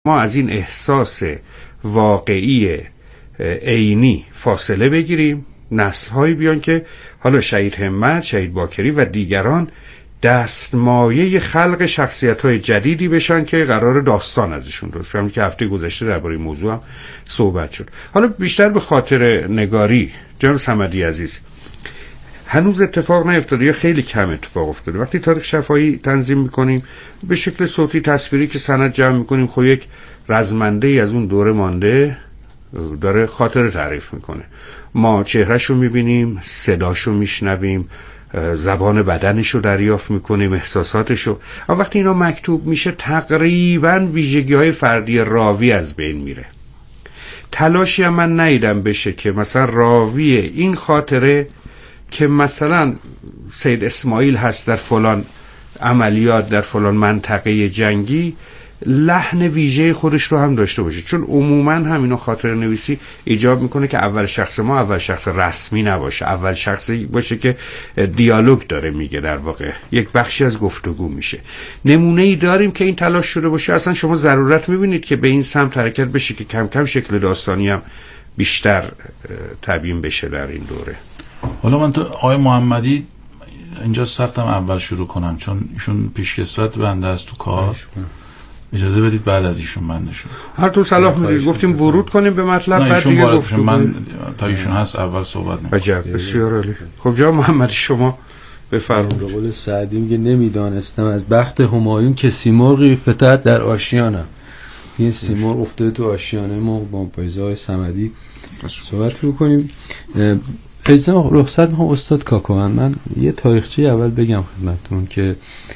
ما از این احساس واقعی عینی فاصله بگیریم، نسل‌هایی بیان که حالا شهید همت، شهید باکری و دیگران دستمایه خلق شخصیت‌های جدیدی بشن که قرار داستان ازشون درست کنیم، که هفته گذشته درباره این موضوع هم صحبت شد. حالا بیشتر به خاطر نگاری جناب صمدی عزیز، هنوز اتفاق نیفتاده یا خیلی کم اتفاق افتاده. وقتی تاریخ شفاهی تنظیم میکنیم به شکل صوتی تصویری که سند جمع میکنیم، خب یک رزمنده ای از اون دوره مانده داره خاطره تعریف میکنه. ما چهرهشو میبینیم، صداشو میشنویم، زبان بدنشو دریافت میکنیم، احساساتشو. اما وقتی اینا مکتوب میشه تقریبا ویژگی‌های فردی راوی از بین میره. تلاشی هم من ندیدم بشه که مثلا راوی این خاطره که مثلا سید اسماعیل هست در فلان عملیات در فلان منطقه جنگی، لحن ویژه خودش رو هم داشته باشه. چون عموما همینو خاطره نویسی ایجاب میکنه که اول شخص ما اول شخص رسمی نباشه، اول شخصی باشه که دیالوگ داره میگه، در واقع یک بخشی از گفتگو میشه. نمونه ای داریم که این تلاش شده باشه. اصلا شما ضرورت میبینید که به این سمت حرکت بشه که کم کم شکل داستانی هم بیشتر تبیین بشه در این دوره. حالا من تو آقای محمدی اینجا سختم اول شروع کنم، چون ایشون پیشکسوت بنده است تو کار. اجازه بدید بعد از ایشون بنده شد. هر تو صلاح میدید گفتیم ورود کنیم به مطلب، بعد دیگه گفتم من تا ایشون هست اول صحبت نمی‌کنم. عجب، بسیار عالی. خب جناب محمدی شما بفرمایید. به قول سعدی میگه نمیدانستم از بخت همایون که سیمرغی فتد در آشیانم. این سیمرغ افتاده تو آشیانه ما. با پایزای صمدی صحبت می‌کنیم. اجازه رخصت می‌خوام استاد کاکوان، من یه تاریخچه اول بگم خدمتتون که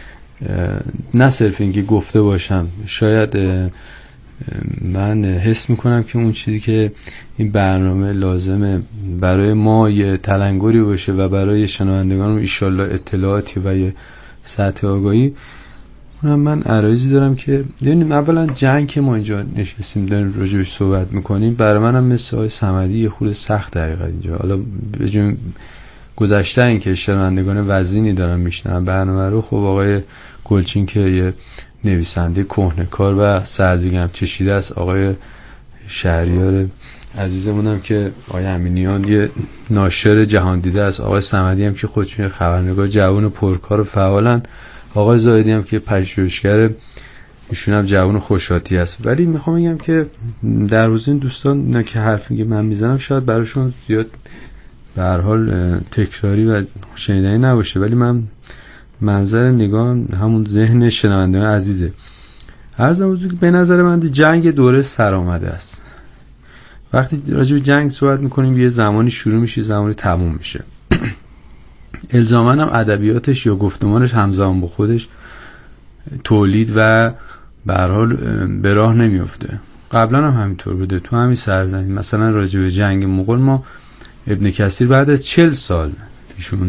نه صرف اینکه گفته باشم، شاید من حس میکنم که اون چیزی که این برنامه لازمه برای ما یه تلنگری باشه و برای شنوندگان ایشالله اطلاعاتی و یه سطح آگاهی، اونم من عرایزی دارم که ببینیم اولا جنگ که ما اینجا نشستیم داریم راجعش صحبت میکنیم، برای منم مثل آقای صمدی یه خورده سخت دقیقا اینجا. حالا بجون گذشته این که شنوندگان وزینی دارن میشنن برنامه رو، خب آقای گلچین که یه نویسنده کهنه‌کار و سردیگم چشیده است، آقای شهریار عزیزمونم که آقای امینیان یه ناشر جهان دیده است، آقای صمدی هم که خودشون خبرنگار جوان و پرکار و فعالن، آقای زاهدی هم که پژوهشگر، ایشون هم جوان و خوش‌آتی است. ولی میخوام بگم که در روز این دوستان نه که حرفی که من میزنم شاید براشون زیاد به هر حال تکراری و شنیدنی نباشه، ولی من منظر نگاه همون ذهن شنونده عزیزه. عرضم بزرگ که به نظر من جنگ دوره سر آمده است. وقتی راجع به جنگ صحبت میکنیم یه زمانی شروع میشه، زمانی تموم میشه. الزاماً هم ادبیاتش یا گفتمانش همزمان با خودش تولید و به هر حال به راه نمیفته. قبلا هم همینطور بوده. تو همین سرزمین مثلا راجع به جنگ مغول ما ابن کثیر بعد از 40 سال ایشون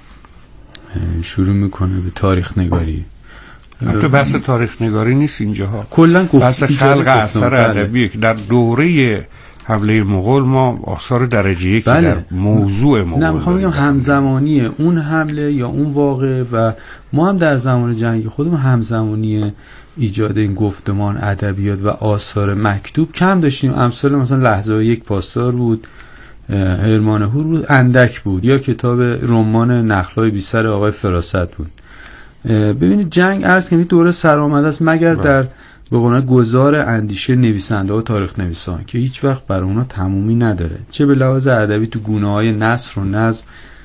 شروع میکنه به تاریخ نگاری. تو بحث تاریخ نگاری نیست اینجاها، کلا بحث خلق اثر ادبی که در دوره حمله مغول ما آثار درجه یک در موضوع مغول. نه میخوام بگم همزمانیه اون حمله یا اون واقعه و ما هم در زمان جنگ خودمون همزمانی ایجاد این گفتمان، ادبیات و آثار مکتوب کم داشتیم. امثال مثلا لحظه یک پاسدار بود، هرمان هور بود، اندک بود، یا کتاب رمان نخلای بی سر آقای فراست بود. ببینید جنگ عرض کنید دوره سر آمده است مگر در به قول گذار اندیشه نویسنده و تاریخ نویسان که هیچ وقت برای اونا تمومی نداره، چه به لحاظ ادبی تو گونه‌های نثر و نظم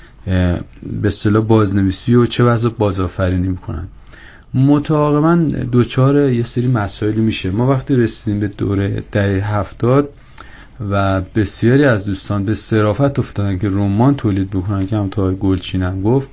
به اصطلاح بازنویسی و چه واسه بازآفرینی میکنن. متعاقباً دوچار یه سری مسائلی میشه. ما وقتی رسیدیم به دوره دهه 70 و بسیاری از دوستان به صرافت افتادن که رمان تولید بکنن که هم تا گلچینم گفت،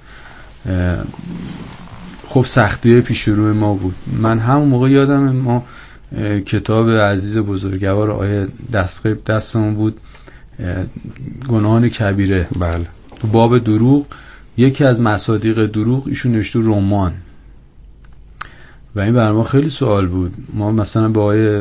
خب سختی‌های پیش روی ما بود. من همون موقع یادم ما کتاب عزیز بزرگوار آیه دستقیب دستمون بود، گناهان کبیره. بله. تو باب دروغ یکی از مصادیق دروغ ایشون نوشته رمان و این برای ما خیلی سوال بود. ما مثلا با آیه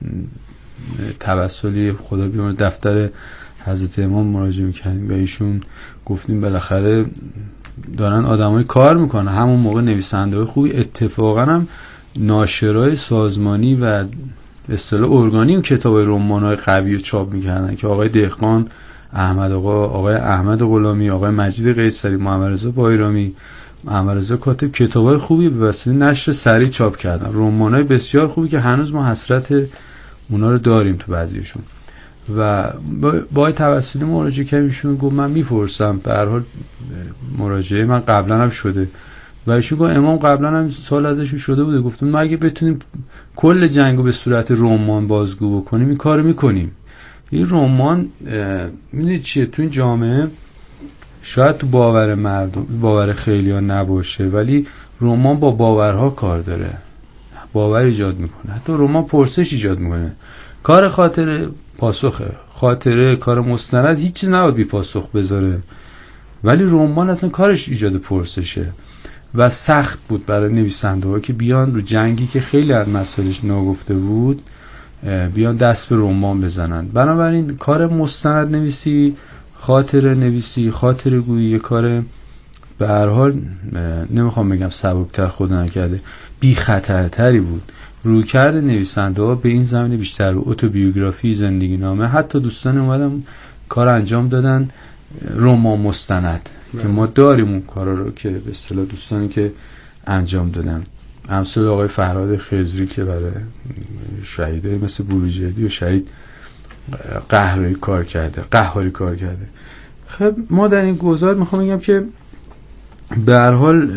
توسلی خدا بیامرزه دفتر حضرت امام مراجعه می‌کردیم و ایشون گفتیم بالاخره دارن آدمای کار میکنن. همون موقع نویسنده‌های خوبی اتفاقا هم ناشرای سازمانی و به اصطلاح ارگانی کتاب رمان‌های قوی رو چاپ می‌کردن که آقای دهقان، آقای احمد غلامی، آقای مجید قیصری، محمد رضا بایرامی، محمد رضا کاتب کتابای خوبی به وسیله نشر سریع چاپ کردن، رمان‌های بسیار خوبی که هنوز ما حسرت اونا رو داریم تو بعضیشون. و با توسلی مراجعه کردم، ایشون گفت من میپرسم، به هر حال مراجعه من قبلا هم شده و ایشون گفت امام قبلا هم سوال ازشون شده بوده، گفتم ما اگه بتونیم کل جنگو به صورت رمان بازگو بکنیم این کارو میکنیم. این رمان میدونید چیه، تو این جامعه شاید تو باور مردم، باور خیلی‌ها نباشه، ولی رمان با باورها کار داره، باور ایجاد میکنه، حتی رمان پرسش ایجاد میکنه. کار خاطره پاسخه، خاطره کار مستند هیچ چیز نباید بی پاسخ بذاره، ولی رمان اصلا کارش ایجاد پرسشه و سخت بود برای نویسنده ها که بیان رو جنگی که خیلی از مسائلش ناگفته بود بیان دست به رمان بزنن. بنابراین کار مستند نویسی، خاطره نویسی، خاطره گویی کار به هر حال نمیخوام بگم سبکتر خدا نکرده، بی خطرتری بود. رویکرد نویسنده ها به این زمینه بیشتر به اتوبیوگرافی، زندگی نامه، حتی دوستان اومدن کار انجام دادن رمان مستند که ما داریم اون کارا رو که به اصطلاح دوستانی که انجام دادن، امثال آقای فرهاد خضری که برای شهیدای مثل بروجردی و شهید قهاری کار کرده. خب ما در این گزارش میخوام بگم که به هر حال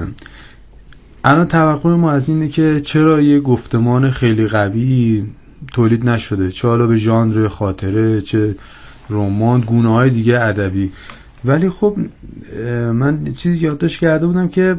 الان توقع ما از اینه که چرا یه گفتمان خیلی قوی تولید نشده، چه حالا به ژانر خاطره، چه رمان، گونه‌های دیگه ادبی. ولی خب من چیزی یادداشت کرده بودم که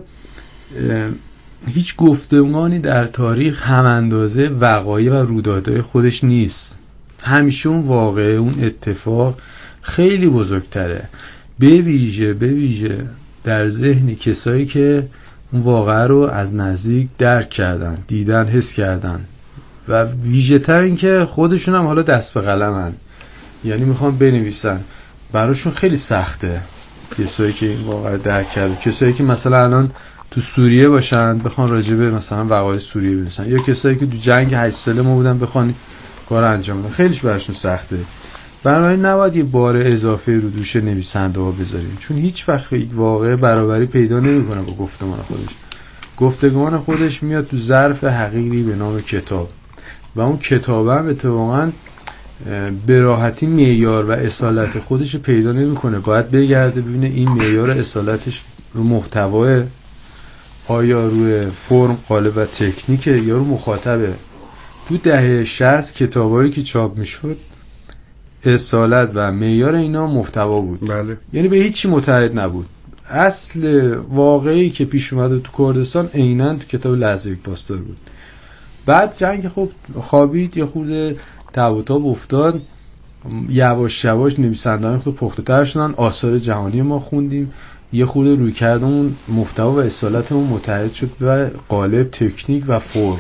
هیچ گفتمانی در تاریخ هم اندازه وقایع و رویدادهای خودش نیست. همیشه اون واقعه، اون اتفاق خیلی بزرگتره، به ویژه در ذهن کسایی که اون واقعه رو از نزدیک درک کردن، دیدن، حس کردن و ویژه تر این که خودشون هم حالا دست به قلمن، یعنی میخوان بنویسن، براشون خیلی سخته. کسایی که این واقعه درک کردن، کسایی که مثلا الان تو سوریه باشن بخوان راجع به مثلا وقایع سوریه بنویسن، یا کسایی که تو جنگ 8 ساله ما بودن بخوان کار انجام بدن، خیلیش براشون سخته. بنابراین نباید یه بار اضافه رو دوش نویسنده ها بذاریم، چون هیچ وقت واقعه برابری پیدا نمیکنه با گفتمان خودش. گفتمان خودش میاد تو ظرف حقیقی به نام کتاب و اون کتاب هم اتفاقاً به راحتی معیار و اصالت خودش پیدا نمیکنه. باید بگرده ببینه این معیار اصالتش رو محتواه، آیا روی فرم، قالب و تکنیکه یا رو مخاطبه. تو دهه 60 کتابایی که چاپ میشد اصالت و معیار اینا محتوا بود. بله. یعنی به هیچی متحد نبود. اصل واقعی که پیش اومده تو کردستان عیناً تو کتاب لحظه یک پاسدار بود. بعد جنگ خب خوابید، یا خورده تابوتاب افتاد، یواش یواش نویسندگان خود پخته‌تر شدن، آثار جهانی ما خوندیم، یه خورده روی کردمون محتوا و اصالتمون متحد شد و قالب، تکنیک و فرم.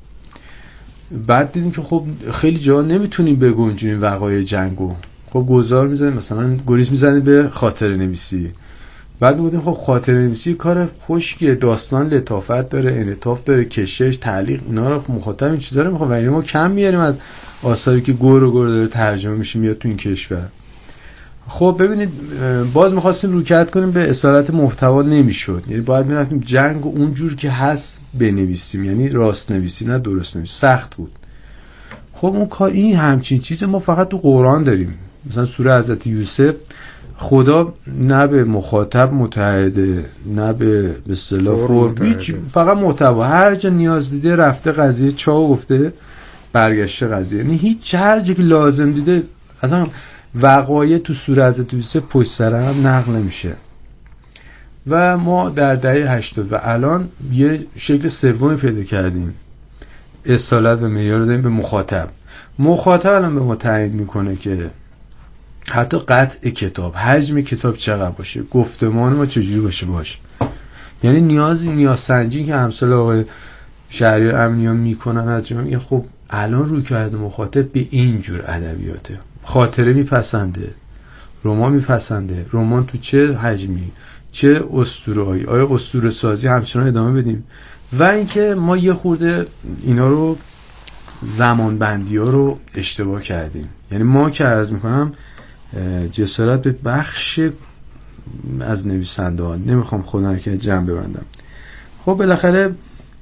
بعد دیدیم که خب خیلی جا نمیتونیم بگنجونیم وقایع جنگو، خب گذار میزنیم، مثلا گریز میزنیم به خاطره نویسی. بعد میگفتیم خب خاطره نویسی کار خشکیه، داستان لطافت داره، انعطاف داره، کشش، تعلیق، اینا رو مخاطب این چیزا رو میخواد، ولی ما کم میاریم از آثاری که گور داره ترجمه میشه میاد تو این کشور. خب ببینید باز میخواستیم رویکرد کنیم به اصالت محتوا، نمیشد. یعنی باید میرفتیم جنگ اونجور که هست بنویسیم، یعنی راست نویسی نه درست نویسی. سخت بود. خب اون کار، این همچین چیز ما فقط تو قرآن داریم. مثلا سوره حضرت یوسف خدا نه به مخاطب متحده، نه به اصطلاح فرم، فقط محتوا. هر جا نیاز دیده رفته قضیه چاو گفته برگشته قضیه، یعنی هیچ هر جا که لازم دیده اصلا وقایع تو سوره حضرت یوسف پشت سر هم نقل نمیشه. و ما در دهه 80 و الان یه شکل سومی پیدا کردیم، اصالت و معیار رو داریم به مخاطب. مخاطب الان به ما تعیین میکنه که حتی قطع کتاب، حجم کتاب چقدر باشه، گفتمان ما چجوری باشه. یعنی نیاز سنجی که همسال آقای شهریار امنیان میکنن از جامعه، خب الان روی کرده مخاطب به این جور ادبیاته. خاطره میپسنده، رمان میپسنده، رمان تو چه حجمی، چه اسطوره‌ای، آیا اسطوره سازی همچنان ادامه بدیم. و اینکه ما یه خورده اینا رو زمان بندی ها رو اشتباه کردیم. یعنی ما که عرض میکنم جسارت به بخش از نویسنده ها، نمیخوام خودم که جمع ببندم. خب بالاخره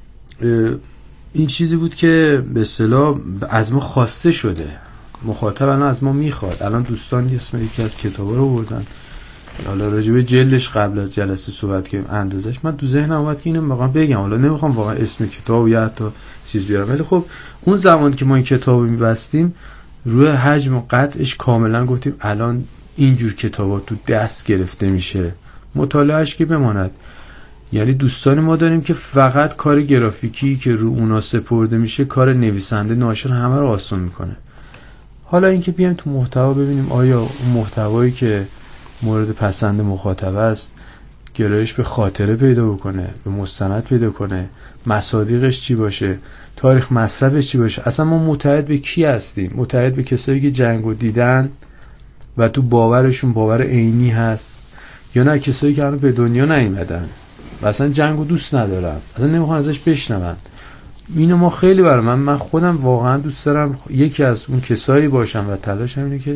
این چیزی بود که به اصطلاح از ما خواسته شده، مخاطب الان از ما میخواد. الان دوستان اسم یکی از کتابا رو بردن، حالا راجع به جلدش قبل از جلسه صحبت کردیم، اندازش من تو ذهنم اومد که اینو واقعا بگم، حالا نمیخوام واقعا اسم کتاب یا حتی چیز بیارم، ولی خب اون زمان که ما این کتابو میبستیم روی حجم و قطعش کاملا گفتیم الان اینجور کتابا تو دست گرفته میشه، مطالعهش که بماند. یعنی دوستان ما داریم که فقط کار گرافیکی که رو اونا سپرده میشه، کار نویسنده ناشر همه رو آسون میکنه. حالا اینکه بیایم تو محتوا ببینیم آیا اون محتوایی که مورد پسند مخاطب است گرایش به خاطره پیدا بکنه، به مستند پیدا کنه، مصادیقش چی باشه، تاریخ مصرفش چی باشه. اصلا ما متعهد به کی هستیم؟ متعهد به کسایی که جنگو دیدن و تو باورشون باور عینی هست، یا نه کسایی که هنوز به دنیا نیومدن و اصلا جنگو دوست ندارن، اصلا نمیخوان ازش بشنون. اینو ما خیلی برای من خودم واقعا دوست دارم یکی از اون کسایی باشم و تلاشم اینه که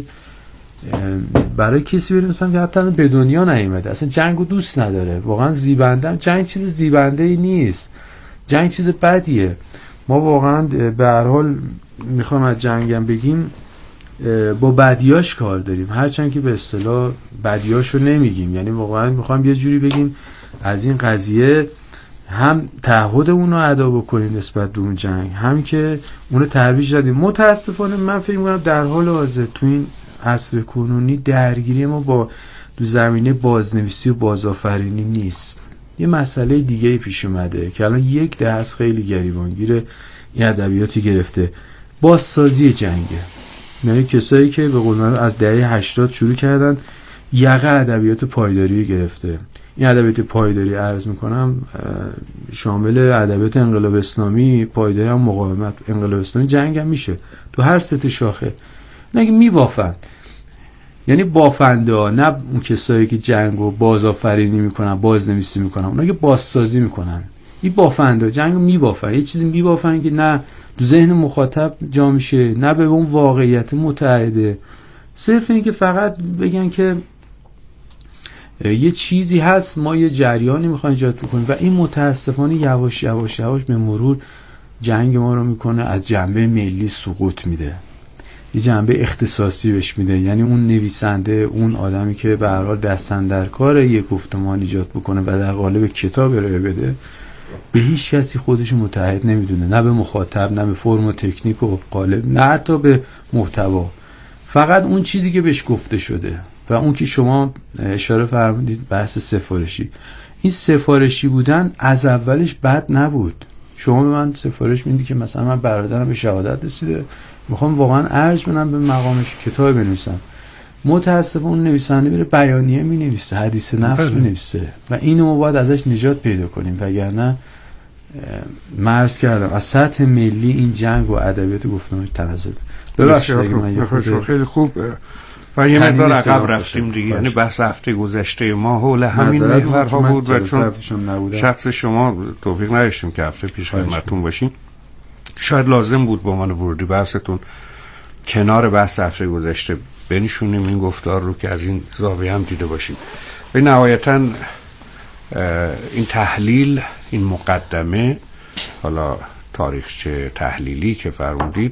برای کسی بنویسم که حتی به دنیا نیومده، اصلا جنگو دوست نداره، واقعا زیبندم. جنگ چیز زیبنده ای نیست، جنگ چیز بدیه. ما واقعا به هر حال میخوام از جنگم بگیم با بدیاش کار داریم، هرچند که به اصطلاح بدیاشو نمیگیم. یعنی واقعا میخوام یه جوری بگیم از این قضیه هم تعهدمون رو ادا بکنیم نسبت به اون جنگ، هم که اونو ترویج دادیم. متاسفانه من فکر می‌کنم در حال حاضر تو این عصر کنونی درگیری ما با دو زمینه بازنویسی و بازآفرینی نیست. یه مسئله دیگه پیش اومده که الان یک دست خیلی گریبانگیر این ادبیاتی گرفته، بازسازی جنگه. یعنی کسایی که به قول معروف از دهه 80 شروع کردن یقه ادبیات پایداری گرفته. این ادبیات پایداری عرض میکنم شامل ادبیات انقلاب اسلامی، پایداری هم مقاومت، انقلاب اسلامی جنگ هم میشه تو هر سه شاخه. نگه میبافن، یعنی بافنده ها، نه اون کسایی که جنگو بازآفرینی میکنن، بازنویسی میکنن، اونا که بازسازی میکنن. این بافنده جنگو میبافن، یه چیزی میبافن که نه تو ذهن مخاطب جا میشه، نه به اون واقعیت متعهده. صرف این که فقط بگن که یه چیزی هست، ما یه جریانی میخوایم ایجاد بکنیم و این متاسفانه یواش یواش یواش به مرور جنگ ما رو میکنه از جنبه ملی سقوط میده، یه جنبه اختصاصی بهش میده. یعنی اون نویسنده، اون آدمی که به هر حال دستن در کار یه گفتمان ایجاد بکنه و در قالب کتاب ارائه بده، به هیچ کسی خودش متعهد نمیدونه، نه به مخاطب، نه به فرم و تکنیک و قالب، نه حتی به محتوا. فقط اون چیزی که بهش گفته شده. و اون که شما اشاره فرمودید بحث سفارشی، این سفارشی بودن از اولش بد نبود. شما به من سفارش میدی که مثلا من برادرم به شهادت رسیده، میخوام واقعا ارج بدم به مقامش کتاب بنویسم، متاسفانه اون نویسنده میره بیانیه مینویسه، حدیث نفس مینویسه و اینو ما باید ازش نجات پیدا کنیم، وگرنه من عرض کردم از سطح ملی این جنگ و ادبیات گفتمانش تنزل. ببخشید خیلی خوب و یه مقدار عقب رفتیم دیگه. یعنی بحث هفته گذشته ما حول همین محورها بود و چون شخص شما توفیق نداشتیم که هفته پیش خدمتتون باشیم، شاید لازم بود با من ورودی بحثتون کنار بحث هفته گذشته بنشونیم این گفتار رو که از این زاویه هم دیده باشیم. به نهایتاً این تحلیل، این مقدمه، حالا تاریخچه تحلیلی که فرمودید،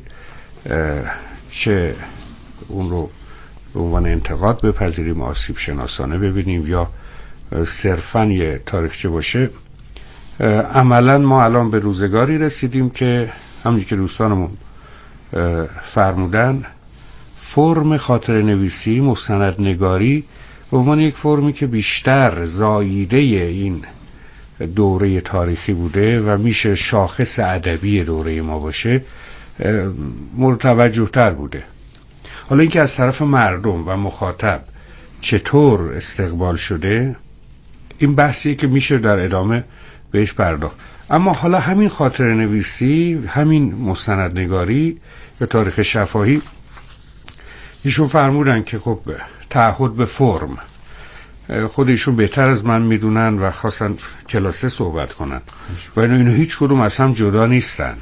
چه اون رو به عنوان انتقاد بپذیریم، آسیب شناسانه ببینیم، یا صرفاً یه تاریخچه باشه، عملاً ما الان به روزگاری رسیدیم که همونجوری که دوستانمون فرمودن، فرم خاطر نویسی، مستند نگاری به عنوان یک فرمی که بیشتر زاییده این دوره تاریخی بوده و میشه شاخص ادبی دوره ما باشه، مورد توجه تر بوده. حالا اینکه از طرف مردم و مخاطب چطور استقبال شده، این بحثیه که میشه در ادامه بهش پرداخت. اما حالا همین خاطر نویسی، همین مستند نگاری یا تاریخ شفاهی، ایشون فرمودن که خب تعهد به فرم، خودشون بهتر از من میدونن و خواستن کلاسه صحبت کنن و اینو هیچ کدوم از هم جدا نیستن.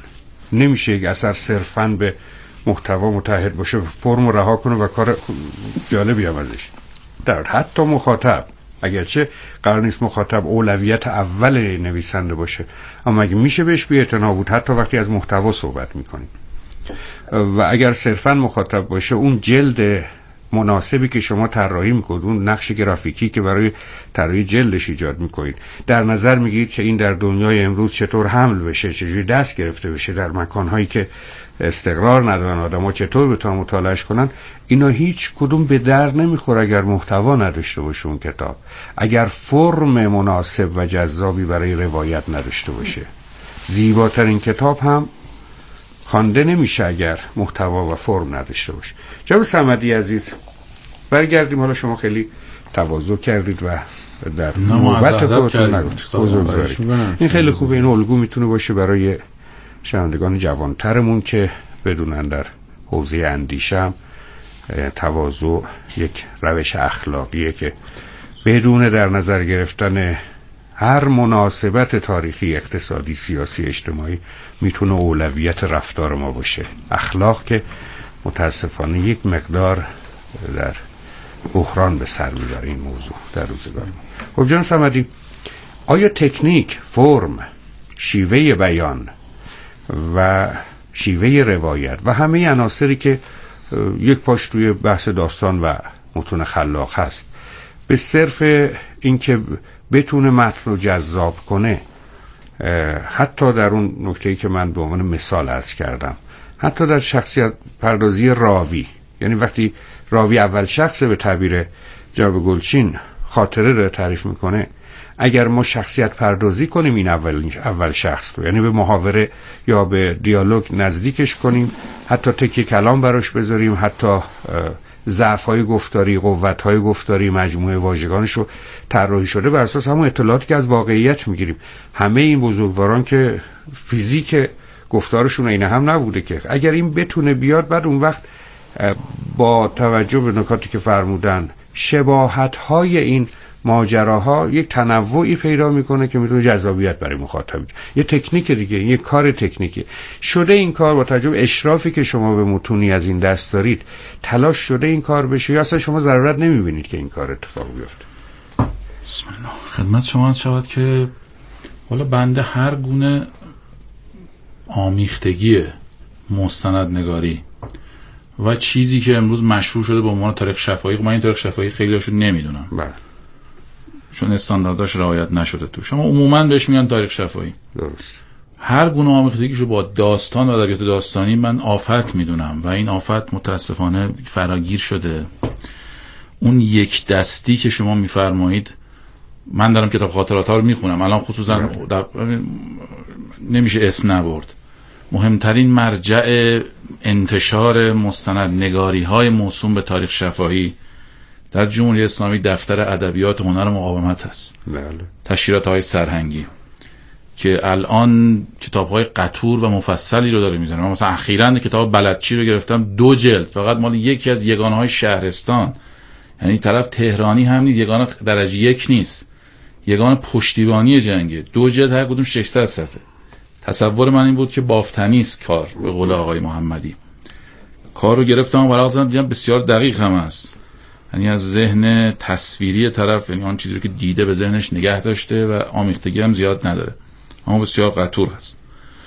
نمیشه یک اثر صرفاً به محتوا متحد باشه، فرم رها کنه و کار جالبی هم ازش در حتی مخاطب، اگرچه قرار نیست مخاطب اولویت اول نویسنده باشه، اما اگه میشه بهش بی‌اعتنا بود حتی وقتی از محتوا صحبت میکنیم. و اگر صرفاً مخاطب باشه، اون جلد مناسبی که شما طراحی میکنید، اون نقش گرافیکی که برای طراحی جلدش ایجاد میکنید، در نظر میگیرید که این در دنیای امروز چطور حمل بشه، چجوری دست گرفته بشه، در مکانهایی که استقرار ندارن آدم‌ها چطور بتونن مطالعهش کنن، اینا هیچ کدوم به در نمیخوره اگر محتوا نداشته باشه اون کتاب، اگر فرم مناسب و جذابی برای روایت نداشته باشه. زیباترین کتاب هم خوانده نمیشه اگر محتوا و فرم نداشته باشه. جناب صمدی عزیز، برگردیم. حالا شما خیلی تواضع کردید و در نوبت خودتون نگفتید. این خیلی خوبه، این الگو میتونه باشه برای شنوندگان جوانترمون که بدونن در حوزه اندیشه تواضع یک روش اخلاقیه که بدون در نظر گرفتن هر مناسبت تاریخی، اقتصادی، سیاسی، اجتماعی میتونه اولویت رفتار ما باشه. اخلاق که متاسفانه یک مقدار در بحران به سر میبره این موضوع در روزگار ما. خب جان صمدی، آیا تکنیک، فرم، شیوه بیان و شیوه روایت و همه عناصری که یک پاش توی بحث داستان و متون خلاق هست به صرف اینکه بتونه متن رو جذاب کنه، حتی در اون نکته‌ای که من به عنوان مثال عرض کردم، حتی در شخصیت پردازی راوی، یعنی وقتی راوی اول شخصه به تعبیر جناب گلچین خاطره رو تعریف میکنه، اگر ما شخصیت پردازی کنیم این اول شخص رو، یعنی به محاوره یا به دیالوگ نزدیکش کنیم، حتی تکیه کلام براش بذاریم، حتی ضعف‌های گفتاری، قوت‌های گفتاری، مجموعه واژگانش رو طراحی شده بر اساس همون اطلاعاتی که از واقعیت میگیریم. همه این بزرگواران که فیزیک گفتارشون اینه هم نبوده که اگر این بتونه بیاد، بعد اون وقت با توجه به نکاتی که فرمودن شباهت‌های این ماجراها یک تنوعی پیدا میکنه که میتونه جذابیت برای مخاطب. یه تکنیک دیگه، یه کار تکنیکی شده این کار با توجه به اشرافی که شما به متونی از این دست دارید، تلاش شده این کار بشه یا اصلا شما ضرورت نمیبینید که این کار اتفاق بیفته؟ بسم الله. خدمت شما شود که حالا بنده هر گونه آمیختگی مستندنگاری و چیزی که امروز مشهور شده به عنوان تاریخ شفاهی، من این تاریخ شفاهی خیلی هاشو نمیدونم چون استاندارداش رعایت نشده توش، اما عموما بهش میگن تاریخ شفاهی. درست. هر گونه آمیختگیشو با داستان و ادبیات داستانی من آفت میدونم و این آفت متاسفانه فراگیر شده. اون یک دستی که شما میفرمایید، من دارم کتاب خاطرات ها رو میخونم الان، خصوصا نمیشه اسم نبرد، مهمترین مرجع انتشار مستندنگاری های موسوم به تاریخ شفاهی در جمهوری اسلامی دفتر ادبیات هنر مقاومت هست. بله. تشکیلات های سرهنگی که الان کتاب های قطور و مفصلی رو داره میزنه. من مثلا اخیراً کتاب بلدچی رو گرفتم 2 جلد فقط مال یکی از یگانه های شهرستان، یعنی طرف تهرانی هم نیست، یگانه درجه 1 نیست، یگانه پشتیبانی جنگه، 2 جلد هر کدوم 600 صفحه. تصور من این بود که بافتنی است کار، به قول آقای محمدی. کار رو گرفتم و برای دیدم بسیار دقیق هم است، یعنی از ذهن تصویری طرف، یعنی آن چیزی رو که دیده به ذهنش نگه داشته و آمیختگی هم زیاد نداره، اما بسیار قطور هست.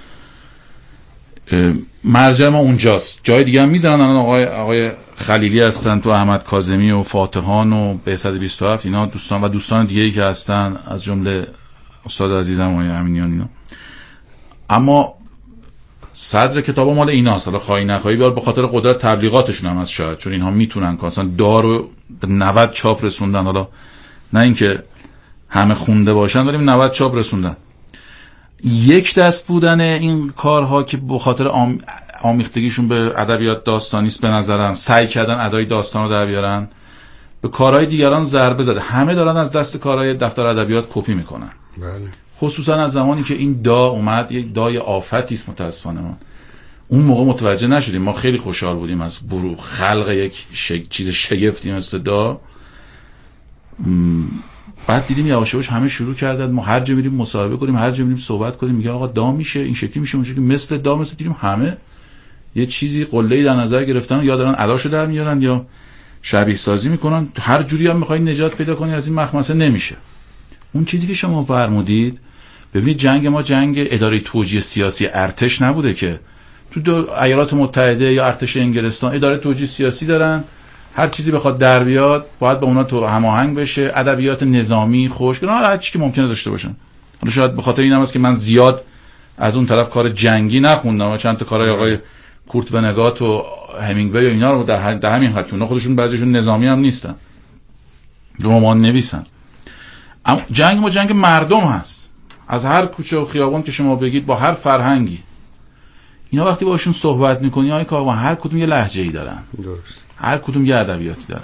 مرجع ما اونجاست. جای دیگه هم میزنن الان، آقای خلیلی هستن تو احمد کاظمی و فاتحان و بعثت 27، اینا دوستان و دوستان دیگه‌ای که هستن از جمله استاد عزیزم آقای امینیان اینا. اما صدر کتابا مال ایناست. حالا خواهی نخواهی بیار به خاطر قدرت تبلیغاتشون هم هست شاید، چون اینها میتونن که اصلا دارو به 90 چاپ رسوندن. حالا نه اینکه همه خونده باشن، داریم 90 چاپ رسوندن. یک دست بودن این کارها که به خاطر آمیختگیشون به ادبیات داستانی است، به نظرم سعی کردن ادای داستان رو در بیارن، به کارهای دیگران ضربه زده. همه دارن از دست کارهای دفتر ادبیات کپی میکنن. بله. خصوصا از زمانی که این دا اومد، یک دای آفتی است متاسفانه. ما اون موقع متوجه نشدیم، ما خیلی خوشحال بودیم از خلق یک چیز شگفتی مثل دا. بعد دیدیم یواش یواش همه شروع کردن، ما هر جا میریم مصاحبه کنیم، هر جا میریم صحبت کنیم، میگه آقا دا میشه، این شکلی میشه، اون شکلی، مثل دا، مثل دیدیم همه یه چیزی قله‌ای در نظر گرفتن، یا دارن اداشو در میارن یا شبیه سازی میکنن. هر جوری هم میخواین نجات پیدا کنی از این مخمسه نمیشه. اون چیزی که شما فرمودید، ببینید جنگ ما جنگ اداره توجیه سیاسی ارتش نبوده که. تو ایالات متحده یا ارتش انگلستان اداره توجیه سیاسی دارن، هر چیزی بخواد در بیاد باید با اونا تو هماهنگ بشه، ادبیات نظامی خوشگل هر چیزی که ممکنه داشته باشن. حالا شاید به خاطر این هم است که من زیاد از اون طرف کار جنگی نخوندم، چند تا کارهای آقای کورت ونگات و همینگوی و اینا رو در همین حد، اونا خودشون بعضیشون نظامی هم نیستن، رمان نویسن. اما جنگ ما جنگ مردم هست. از هر کوچه و خیابان که شما بگید، با هر فرهنگی، اینا وقتی باشون صحبت میکنی آقای کاوه، هر کدوم یه لهجه‌ای دارن، درست، هر کدوم یه ادبیاتی دارن.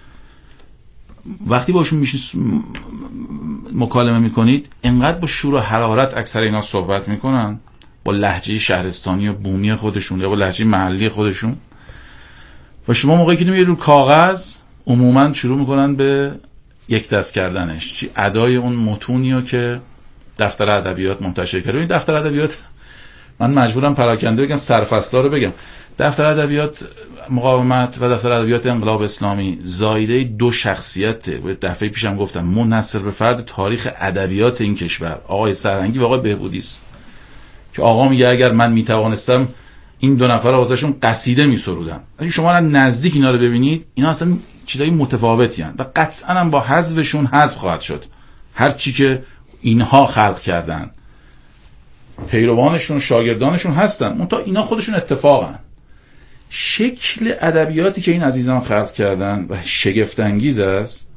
وقتی باشون میشین مکالمه میکنید، انقدر با شور و حرارت اکثر اینا صحبت میکنن، با لهجه شهرستانی و بومی خودشون یا با لهجه محلی خودشون، و شما موقعی که میرید رو کاغذ عموما شروع میکنن به یک دست کردنش، چی ادای اون متونیو که دفتر ادبیات منتشر کرده. این دفتر ادبیات، من مجبورم پراکنده بگم، سرفصلا رو بگم. دفتر ادبیات مقاومت و دفتر ادبیات انقلاب اسلامی زایده دو شخصیته. دفعه پیشم گفتم منحصر به فرد تاریخ ادبیات این کشور، آقای سرهنگی و آقای بهبودی است، که آقا میگه اگر من میتوانستم این دو نفر رو واسهشون قصیده میسرودم. اگه شما نزدیک اینا رو ببینید، اینا اصلا چیزای متفاوتی هستند و قطعا هم با حذفشون حذف خواهد شد. هر چی که اینها خلق کردن، پیروانشون، شاگردانشون هستن، منتها اینا خودشون اتفاقن. شکل ادبیاتی که این عزیزان خلق کردن و شگفت انگیز است،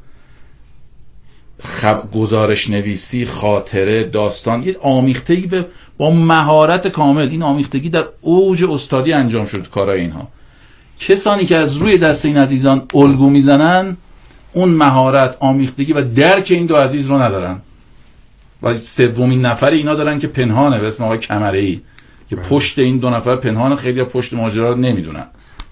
گزارش نویسی، خاطره، داستان، یه آمیختگی با مهارت کامل. این آمیختگی در اوج استادی انجام شد کارای اینها. کسانی که از روی دست این عزیزان الگو میزنن، اون مهارت، آمیختگی و درک این دو عزیز رو ندارن. و سومین نفر اینا دارن که پنهانه، به اسم آقای کمره‌ای، که پشت این دو نفر پنهانه، خیلی پشت ماجرا رو نمیدونن.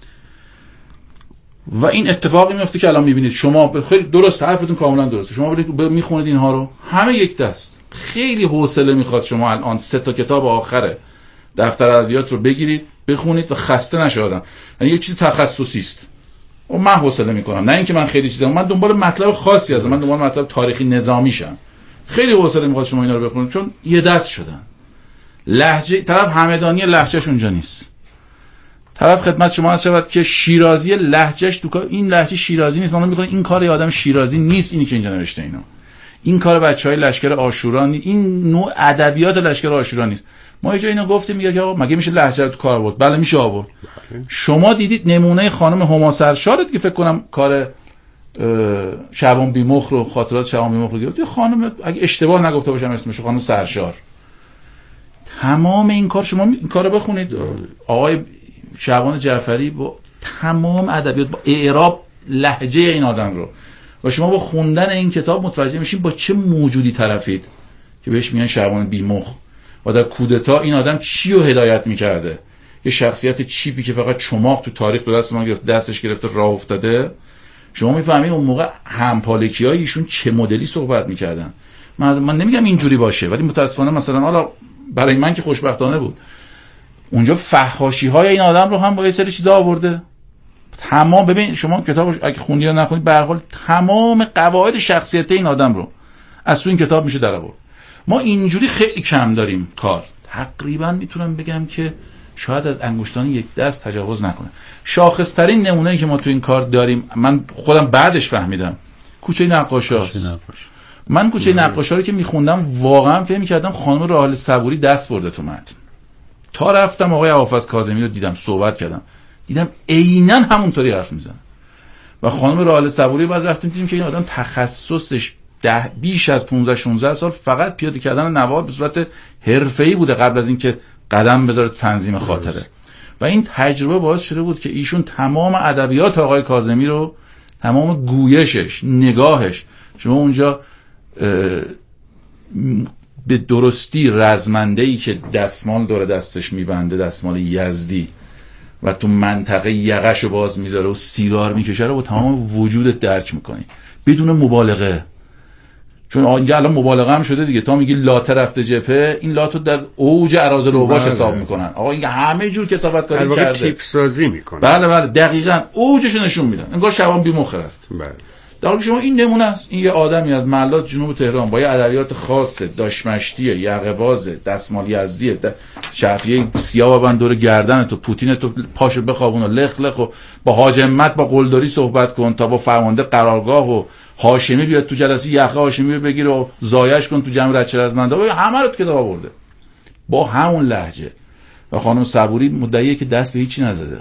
و این اتفاقی میفته که الان میبینید شما. خیلی درست، حرفتون کاملا درسته. شما میخونید اینها رو همه یک دست. خیلی حوصله میخواد شما الان 3 تا کتاب آخره دفتر ادبیات رو بگیرید بخونید و خسته نشدم. یعنی یک چیز تخصصی است و من حوصله میکنم، نه اینکه من خیلی چیزا، من دنبال مطلب خاصی هستم، من دنبال مطلب تاریخی نظامی شم. خیلی حوصله میخواد شما اینا رو بخونید، چون یه دست شدن. لهجه طرف همدانی لهجهش اونجا نیست. طرف خدمت شما هست شود که شیرازی لهجهش تو این لهجه شیرازی نیست. من میگم این کار یه آدم شیرازی نیست، اینی که اینجا نوشته اینو. این کار بچهای لشکر عاشورا نیست، این نوع ادبیات لشکر عاشورا نیست. ما یه جا اینو گفتیم، میگه که آقا مگه میشه لهجه رو تو کار آورد؟ بله میشه آورد. شما دیدید نمونه خانم هما سرشار که فکر کنم کار شعبان بیمخ رو، خاطرات شعبان بیمخ رو گفت، خانم اگه اشتباه نگفته باشم اسمش، خانم سرشار. تمام این کار، شما این کارو بخونید، آقای شعبان جعفری با تمام ادبیات، با اعراب لهجه این آدم رو، و شما با خوندن این کتاب متوجه میشین با چه موجودی طرفید که بهش میگن شعبان بیمخ، و در کودتا این آدم چی رو هدایت میکرده. یه شخصیت چیپی که فقط چماق تو تاریخ تو دست ما گرفت، دستش گرفته راه افتاده. شما میفهمید اون موقع همپالکی‌های ایشون چه مدلی صحبت میکردن. من نمیگم اینجوری باشه، ولی متاسفانه مثلا حالا برای من که خوشبختانه بود، اونجا فحاشی‌های این آدم رو هم با یه سری چیزا آورده. تمام ببین شما کتابش اگه خوندی یا نخوندی، به هر حال تمام قواعد شخصیت این آدم رو از تو این کتاب میشه در آورد. ما اینجوری خیلی کم داریم کار. تقریبا میتونم بگم که شاید از انگشتان یک دست تجاوز نکنه. شاخص‌ترین نمونه‌ای که ما تو این کار داریم، من خودم بعدش فهمیدم، کوچه نقاشاست. من کوچه نقاشا رو که میخوندم واقعا فهم می‌کردم خانم راحله صبوری دست برده تو متن. تا رفتم آقای حافظ کاظمی رو دیدم، صحبت کردم، دیدم عیناً همونطوری حرف میزنه. و خانم راحله صبوری بعد رفتیم دیدیم که این آدم تخصصش بیش از 15-16 سال فقط پیاده کردن نوار به صورت حرفه‌ای بوده قبل از اینکه قدم بذاره تو تنظیم خاطره. و این تجربه باعث شده بود که ایشون تمام ادبیات آقای کاظمی رو، تمام گویشش، نگاهش، شما اونجا به درستی رزمنده‌ای که دستمال دور دستش میبنده، دستمال یزدی، و تو منطقه یقه‌شو باز میذاره و سیگار میکشه رو با تمام وجودت درک میکنی بدون مبالغه. چون اینجا الان مبالغه هم شده دیگه، تا میگی لات رفته جبهه، این لاتو در اوج اراذل اوباش حساب میکنن. آقا این همه جور کثافت کاری کرده، تیپ سازی میکنه. بله دقیقاً اوجش نشون میدن، انگار شبان بی مخ رفت. بله. در حالی شما این نمونه است، این یه آدمی از محلات جنوب تهران با یه ادبیات خاصه، داشمشتیه، یقه‌بازه، دستمال یزدیه، شفیه سیاه ببند دور گردن تو، پوتین تو پاشو بخوابون و لخ لخ و با حاج همت با قلدری صحبت کن تا با فرمانده قرارگاه و هاشمی بیاد تو جلسه یخه هاشمی رو بگیره و زایش کن تو جمع رچرزمندا، همه رو تو کتاب آورده با همون لهجه. و خانم صبوری مدعیه که دست به هیچی نزده.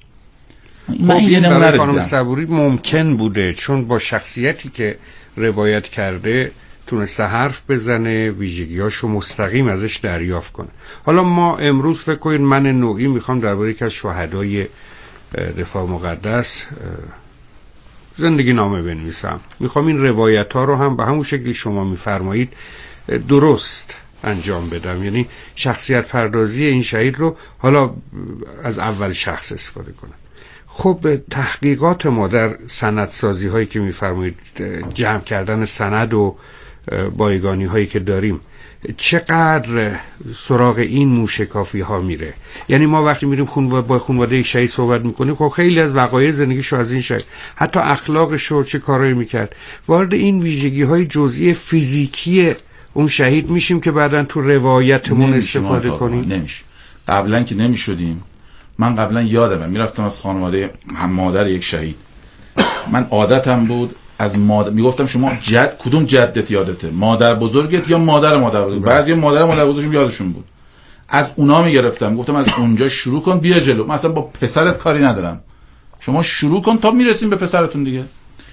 خب این برای خانم صبوری ممکن بوده چون با شخصیتی که روایت کرده تونسته حرف بزنه، ویژگیاشو مستقیم ازش دریافت کنه. حالا ما امروز فکر کنید من نوعی میخوام درباره یکی از شهدای دفاع مقدس زندگی نامه بنویسم، میخوام این روایت ها رو هم به همون شکلی شما میفرمایید درست انجام بدم، یعنی شخصیت پردازی این شهید رو حالا از اول شخص استفاده کنم. خب تحقیقات ما در سندسازی هایی که میفرمایید، جمع کردن سند و بایگانی هایی که داریم، چقدر سراغ این موشکافی ها میره؟ یعنی ما وقتی میریم با خانواده یک شهید صحبت میکنیم، خب خیلی از وقایع زندگیشو از این شهید، حتی اخلاقشو، چه کارایی میکرد، وارد این ویژگی های جزئی فیزیکی اون شهید میشیم که بعدن تو روایتمون استفاده کنیم. نمیشه. قبلا که نمیشدیم. من قبلا یادمه میرفتم از خانواده مادر یک شهید، من عادتم بود از مادر میگفتم شما کدوم جدت یادته، مادر بزرگت یا مادر بزرگ؟ بعضی مادر بزرگم یادشون بود، از اونا میگرفتم، گفتم از اونجا شروع کن بیا جلو، مثلا با پسرت کاری ندارم، شما شروع کن تا میرسیم به پسرتون دیگه.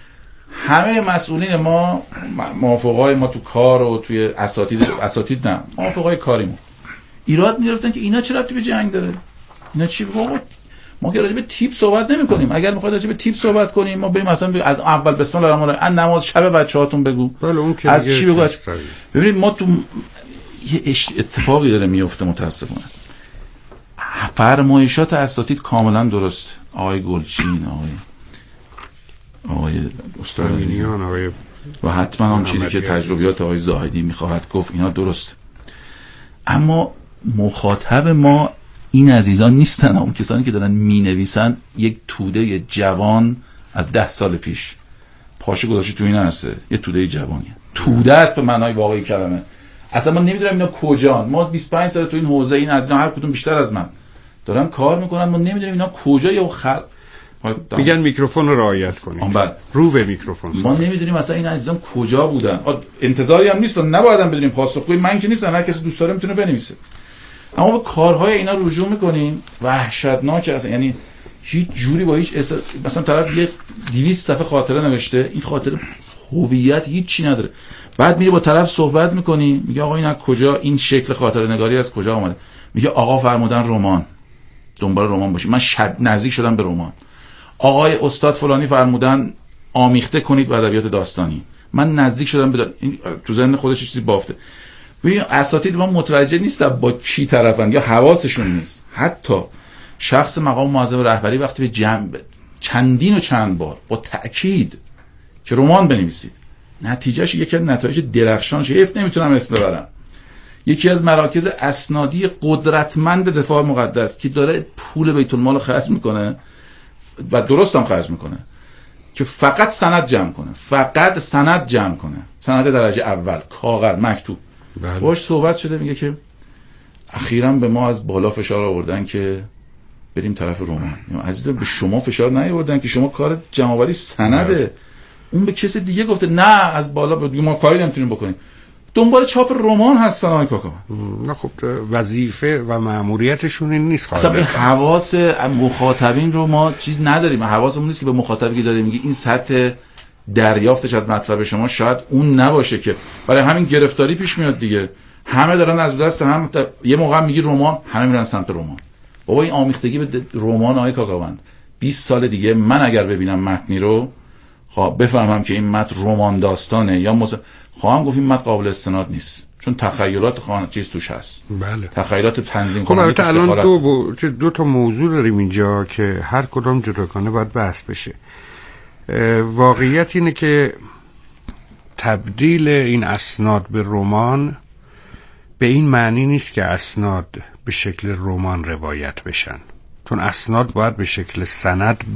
همه مسئولین ما، موافقای ما تو کار و توی اساتید نه، موافقای کاریمون ایراد میگرفتن که اینا چه ربطی به جنگ داره، اینا چی؟ بابا ما که راجع به تیپ صحبت نمی کنیم. اگر میخواید راجع به تیپ صحبت کنیم، ما بریم مثلا از اول بسم الله الرحمن الرحیم نماز شب بچه‌هاتون بگو. بله اون که از چی بگو؟ ببینید ما تو یه اتفاقی داره میفته متاسفانه. فرمایشات اساتید کاملا درست، آقای گلچین، آقای استاد امینیان، آقای و حتما هم چیزی که تجربیات آقای زاهدی میخواهد گفت اینا درست، اما مخاطب ما این عزیزان نیستن. اون کسانی که دارن مینویسن یک توده جوان از 10 سال پیش پاشو گذاشته تو این عرصه، یه توده جوانیه، توده است به معنای واقعی کلمه. اصلا من نمیدونم اینا کجان، ما 25 سال تو این حوزه، این عزیزان هر کدوم بیشتر از من دارن کار میکنن، ما نمیدونیم اینا کجا. و میگن میکروفون رو رعایت کنید، رو به میکروفون ما نمیدونیم مثلا این عزیزان کجا بودن. انتظاری هم نیست، نبایدم بدونیم، پاسخگوی من که نیستن، هر کسی دوست داره میتونه بنویسه. اما به کارهای اینا رجوع میکنیم، وحشتناکه اصلا، یعنی هیچ جوری با هیچ مثلا طرف یه 200 صفحه خاطره نوشته، این خاطره هویت هیچی نداره، بعد میری با طرف صحبت میکنی، میگه آقا این از کجا، این شکل خاطره نگاری از کجا اومده؟ میگه آقا فرمودن رمان، دنبال رمان باشی. من نزدیک شدم به رمان. آقای استاد فلانی فرمودن آمیخته کنید با ادبیات داستانی، من نزدیک شدم به تو ذهن خودش چیزی بافته. ببین اساتید ما متوجه نیستن با کی طرفن یا حواسشون نیست. حتی شخص مقام معظم رهبری وقتی به جمع چندین و چند بار با تأکید که رمان بنویسید، نتیجهش یکی از نتایج درخشانش، حیف نمیتونم اسم ببرم، یکی از مراکز اسنادی قدرتمند دفاع مقدس که داره پول بیت المال خرج میکنه و درست هم خرج میکنه که فقط سند جمع کنه، سند درجه اول، کاغذ، مکتوب. باش صحبت شده، میگه که اخیراً به ما از بالا فشار آوردن که بریم طرف رمان. عزیزم به شما فشار نیاوردن که شما کار جمع‌آوری سنده. اون به کسی دیگه گفته نه از بالا بگیم ما کاری نمیتونیم بکنیم. دنبال چاپ رمان هستن آقای کاکا. نه خب وظیفه و مأموریتشون این نیست. اصلا به حواس مخاطبین رو ما چیز نداریم. حواسمون نیست که به مخاطبی که داره میگه این سطح دریافتش از مطلب شما شاید اون نباشه، که برای همین گرفتاری پیش میاد دیگه. همه دارن از دست هم، یه موقع میگی رمان، همه میرن سمت رمان. بابا این آمیختگی به رمان آقای کاکاوند 20 سال دیگه من اگر ببینم متنی رو، خب بفهمم که این متن رمان داستانه یا خواهم گفت این متن قابل استناد نیست، چون تخیلات چیز توش هست. بله. تخیلات تنظیم کننده. خب الان دو تا موضوع داریم اینجا که هر کدام جداگانه باید بحث بشه. واقعیت اینه که تبدیل این اسناد به رمان به این معنی نیست که اسناد به شکل رمان روایت بشن، چون اسناد باید به شکل سند